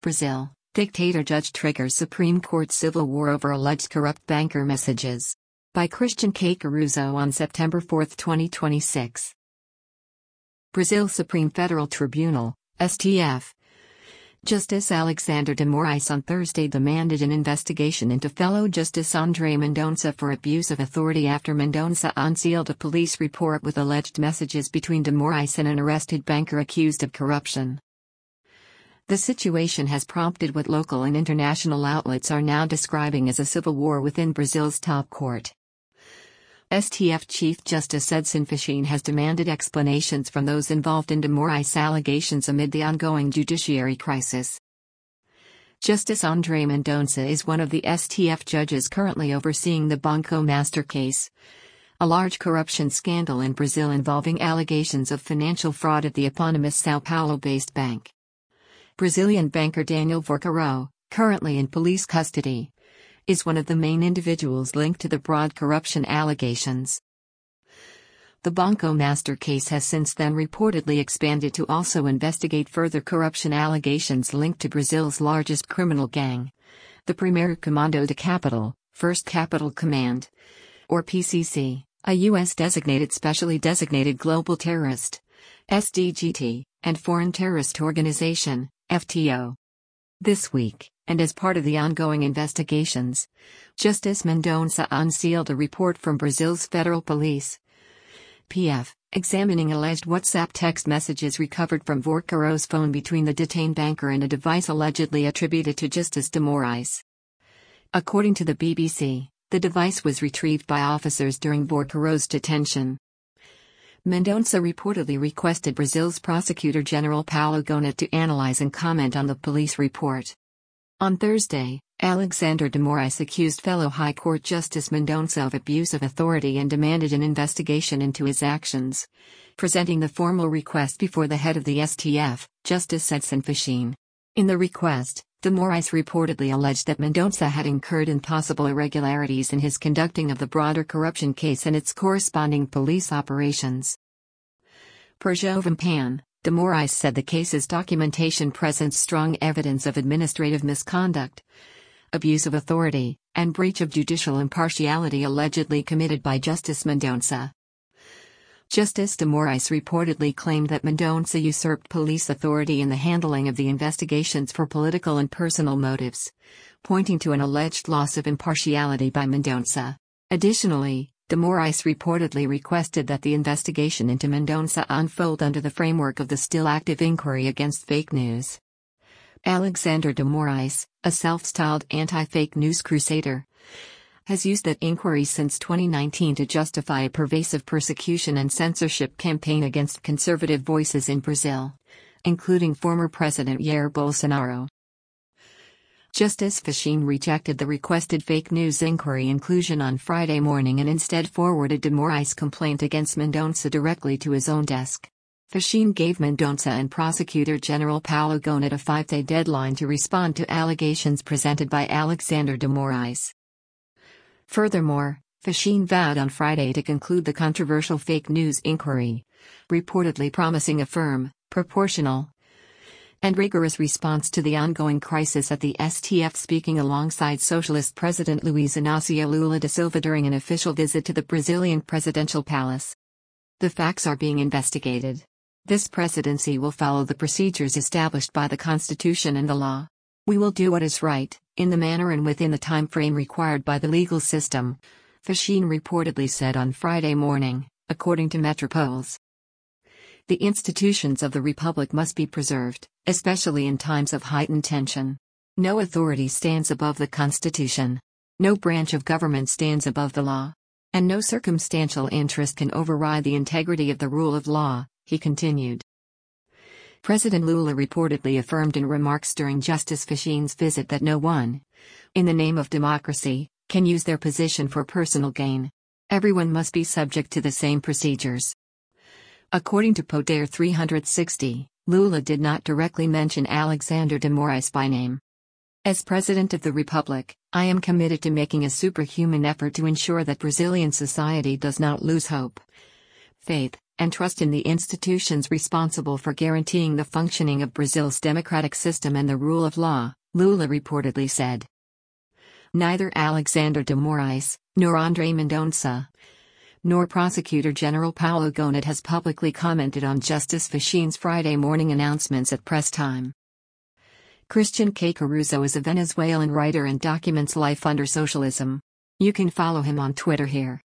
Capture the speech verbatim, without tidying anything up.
Brazil, dictator judge triggers Supreme Court civil war over alleged corrupt banker messages. By Christian K. Caruso on September fourth, twenty twenty-six. Brazil Supreme Federal Tribunal, S T F. Justice Alexander de Moraes on Thursday demanded an investigation into fellow Justice André Mendonça for abuse of authority after Mendonça unsealed a police report with alleged messages between de Moraes and an arrested banker accused of corruption. The situation has prompted what local and international outlets are now describing as a civil war within Brazil's top court. S T F Chief Justice Edson Fachin has demanded explanations from those involved in de Moraes' allegations amid the ongoing judiciary crisis. Justice André Mendonça is one of the S T F judges currently overseeing the Banco Master case, a large corruption scandal in Brazil involving allegations of financial fraud at the eponymous São Paulo-based bank. Brazilian banker Daniel Vorcaro, currently in police custody, is one of the main individuals linked to the broad corruption allegations. The Banco Master case has since then reportedly expanded to also investigate further corruption allegations linked to Brazil's largest criminal gang, the Primeiro Comando de Capital, First Capital Command, or P C C, a U S designated specially designated global terrorist, S D G T, and foreign terrorist organization, F T O. This week, and as part of the ongoing investigations, Justice Mendonça unsealed a report from Brazil's Federal Police, P F, examining alleged WhatsApp text messages recovered from Vorcaro's phone between the detained banker and a device allegedly attributed to Justice de Moraes. According to the B B C, the device was retrieved by officers during Vorcaro's detention. Mendonça reportedly requested Brazil's Prosecutor General Paulo Gonet to analyze and comment on the police report. On Thursday, Alexander de Moraes accused fellow High Court Justice Mendonça of abuse of authority and demanded an investigation into his actions, presenting the formal request before the head of the S T F, Justice Edson Fachin. In the request, de Moraes reportedly alleged that Mendonça had incurred in possible irregularities in his conducting of the broader corruption case and its corresponding police operations. Per Jovem Pan, de Moraes said the case's documentation presents strong evidence of administrative misconduct, abuse of authority, and breach of judicial impartiality allegedly committed by Justice Mendonça. Justice de Moraes reportedly claimed that Mendonça usurped police authority in the handling of the investigations for political and personal motives, pointing to an alleged loss of impartiality by Mendonça. Additionally, de Moraes reportedly requested that the investigation into Mendonça unfold under the framework of the still-active inquiry against fake news. Alexander de Moraes, a self-styled anti-fake news crusader, has used that inquiry since twenty nineteen to justify a pervasive persecution and censorship campaign against conservative voices in Brazil, including former President Jair Bolsonaro. Justice Fachin rejected the requested fake news inquiry inclusion on Friday morning and instead forwarded de Moraes' complaint against Mendonça directly to his own desk. Fachin gave Mendonça and Prosecutor General Paulo Gonet a five-day deadline to respond to allegations presented by Alexander de Moraes. Furthermore, Fachin vowed on Friday to conclude the controversial fake news inquiry, reportedly promising a firm, proportional, and rigorous response to the ongoing crisis at the S T F, speaking alongside Socialist President Luiz Inácio Lula da Silva during an official visit to the Brazilian presidential palace. The facts are being investigated. This presidency will follow the procedures established by the Constitution and the law. We will do what is right, in the manner and within the time frame required by the legal system, Fachin reportedly said on Friday morning, according to Metropolis. The institutions of the Republic must be preserved, especially in times of heightened tension. No authority stands above the Constitution. No branch of government stands above the law. And no circumstantial interest can override the integrity of the rule of law, he continued. President Lula reportedly affirmed in remarks during Justice Fachin's visit that no one, in the name of democracy, can use their position for personal gain. Everyone must be subject to the same procedures. According to Poder three sixty, Lula did not directly mention Alexander de Moraes by name. As President of the Republic, I am committed to making a superhuman effort to ensure that Brazilian society does not lose hope, faith, and trust in the institutions responsible for guaranteeing the functioning of Brazil's democratic system and the rule of law, Lula reportedly said. Neither Alexander de Moraes, nor André Mendonça, nor Prosecutor General Paulo Gonet has publicly commented on Justice Fachin's Friday morning announcements at press time. Christian K. Caruso is a Venezuelan writer and documents life under socialism. You can follow him on Twitter here.